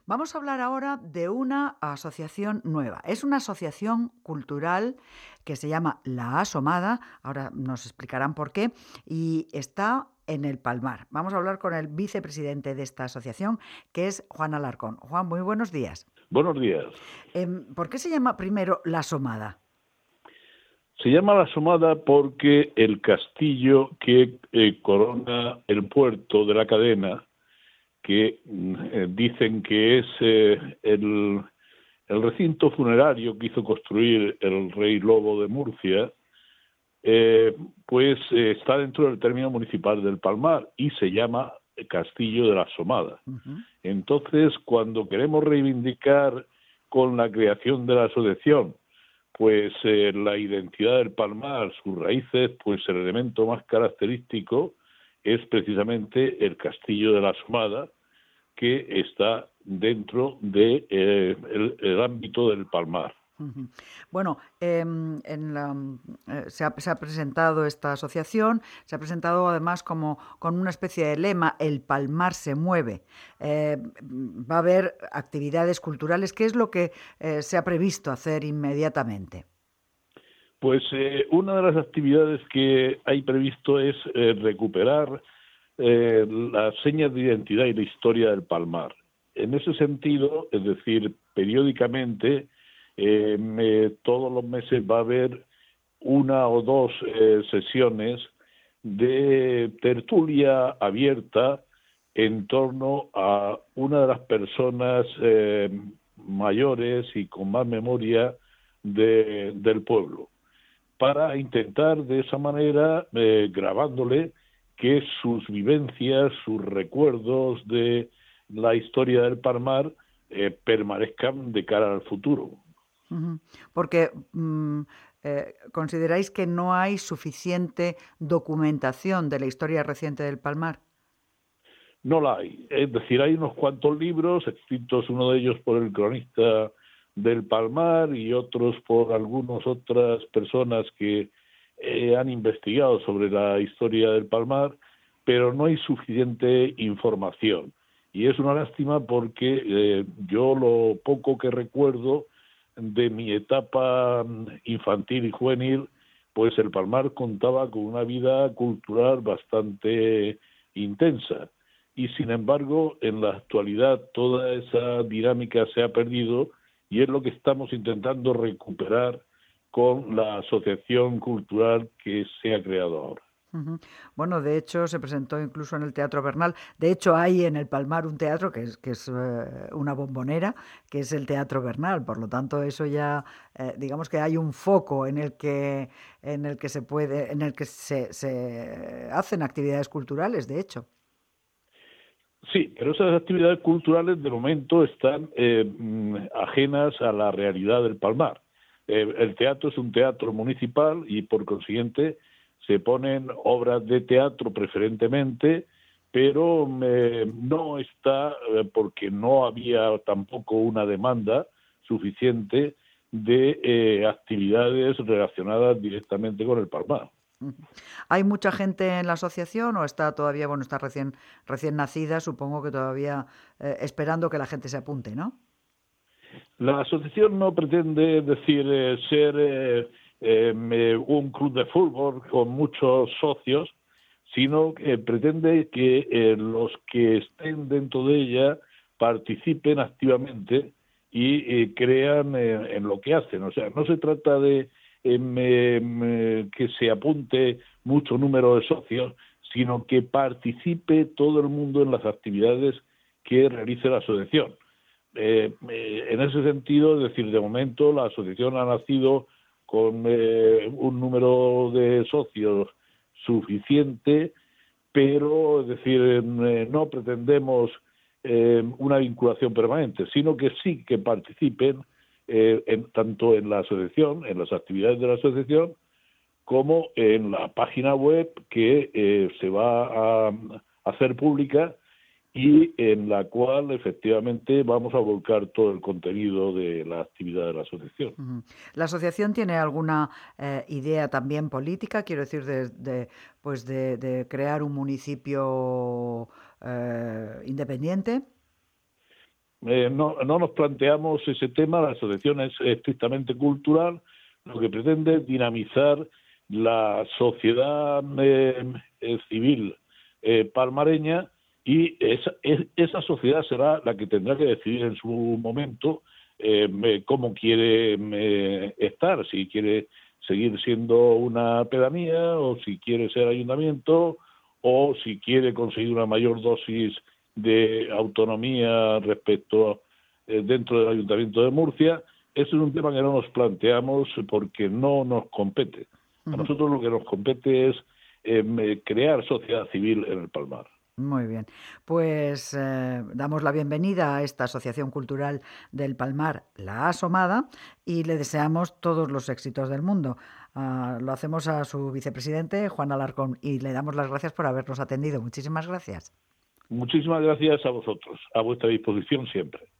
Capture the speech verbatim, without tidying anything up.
Vamos a hablar ahora de una asociación nueva. Es una asociación cultural que se llama La Asomada, ahora nos explicarán por qué, y está en el Palmar. Vamos a hablar con el vicepresidente de esta asociación, que es Juan Alarcón. Juan, muy buenos días. Buenos días. Eh, ¿Por qué se llama primero La Asomada? Se llama La Asomada porque el castillo que eh, corona el puerto de la cadena, que eh, dicen que es eh, el, el recinto funerario que hizo construir el rey Lobo de Murcia, eh, pues eh, está dentro del término municipal del Palmar y se llama Castillo de la Asomada. Uh-huh. Entonces, cuando queremos reivindicar con la creación de la asociación pues eh, la identidad del Palmar, sus raíces, pues el elemento más característico es precisamente el Castillo de la Asomada, que está dentro de eh, el, el ámbito del Palmar. Uh-huh. Bueno, eh, en la, eh, se, ha, se ha presentado esta asociación, se ha presentado además como con una especie de lema, el Palmar se mueve. Eh, va a haber actividades culturales. ¿Qué es lo que eh, se ha previsto hacer inmediatamente? Pues eh, una de las actividades que hay previsto es eh, recuperar eh, las señas de identidad y la historia del Palmar. En ese sentido, es decir, periódicamente, eh, me, todos los meses va a haber una o dos eh, sesiones de tertulia abierta en torno a una de las personas eh, mayores y con más memoria de, del pueblo, para intentar de esa manera, eh, grabándole, que sus vivencias, sus recuerdos de la historia del Palmar eh, permanezcan de cara al futuro. Uh-huh. Porque mm, eh, consideráis que no hay suficiente documentación de la historia reciente del Palmar. No la hay. Es decir, hay unos cuantos libros, escritos uno de ellos por el cronista del Palmar y otros por algunas otras personas que eh, han investigado sobre la historia del Palmar, pero no hay suficiente información. Y es una lástima porque eh, yo lo poco que recuerdo de mi etapa infantil y juvenil, pues el Palmar contaba con una vida cultural bastante intensa. Y sin embargo, en la actualidad toda esa dinámica se ha perdido y es lo que estamos intentando recuperar con la asociación cultural que se ha creado ahora. Uh-huh. Bueno, de hecho se presentó incluso en el Teatro Bernal. De hecho hay en el Palmar un teatro que es, que es eh, una bombonera, que es el Teatro Bernal. Por lo tanto, eso ya, eh, digamos que hay un foco en el que, en el que se puede, en el que se, se hacen actividades culturales, de hecho. Sí, pero esas actividades culturales de momento están eh, ajenas a la realidad del Palmar. Eh, el teatro es un teatro municipal y por consiguiente se ponen obras de teatro preferentemente, pero eh, no está, eh, porque no había tampoco una demanda suficiente de eh, actividades relacionadas directamente con el Palmar. ¿Hay mucha gente en la asociación o está todavía, bueno, está recién, recién nacida, supongo que todavía eh, esperando que la gente se apunte, ¿no? La asociación no pretende, decir, eh, ser eh, eh, un club de fútbol con muchos socios, sino que pretende que eh, los que estén dentro de ella participen activamente y eh, crean eh, en lo que hacen. O sea, no se trata de eh, me, me, que se apunte mucho número de socios, sino que participe todo el mundo en las actividades que realice la asociación. Eh, eh, en ese sentido, es decir, de momento la asociación ha nacido con eh, un número de socios suficiente, pero es decir, eh, no pretendemos eh, una vinculación permanente, sino que sí que participen eh, en, tanto en la asociación, en las actividades de la asociación, como en la página web que eh, se va a, a hacer pública y en la cual efectivamente vamos a volcar todo el contenido de la actividad de la asociación. Uh-huh. ¿La asociación tiene alguna eh, idea también política? Quiero decir, de, de pues de, de, crear un municipio eh, independiente. eh, no, no nos planteamos ese tema. La asociación es estrictamente cultural, lo que pretende es dinamizar la sociedad eh, eh, civil eh, palmareña, y esa, es, esa sociedad será la que tendrá que decidir en su momento eh, cómo quiere eh, estar, si quiere seguir siendo una pedanía o si quiere ser ayuntamiento o si quiere conseguir una mayor dosis de autonomía respecto eh, dentro del Ayuntamiento de Murcia. Ese es un tema que no nos planteamos porque no nos compete. A nosotros lo que nos compete es eh, crear sociedad civil en el Palmar. Muy bien, pues eh, damos la bienvenida a esta Asociación Cultural del Palmar, La Asomada, y le deseamos todos los éxitos del mundo. Uh, lo hacemos a su vicepresidente, Juan Alarcón, y le damos las gracias por habernos atendido. Muchísimas gracias. Muchísimas gracias a vosotros, a vuestra disposición siempre.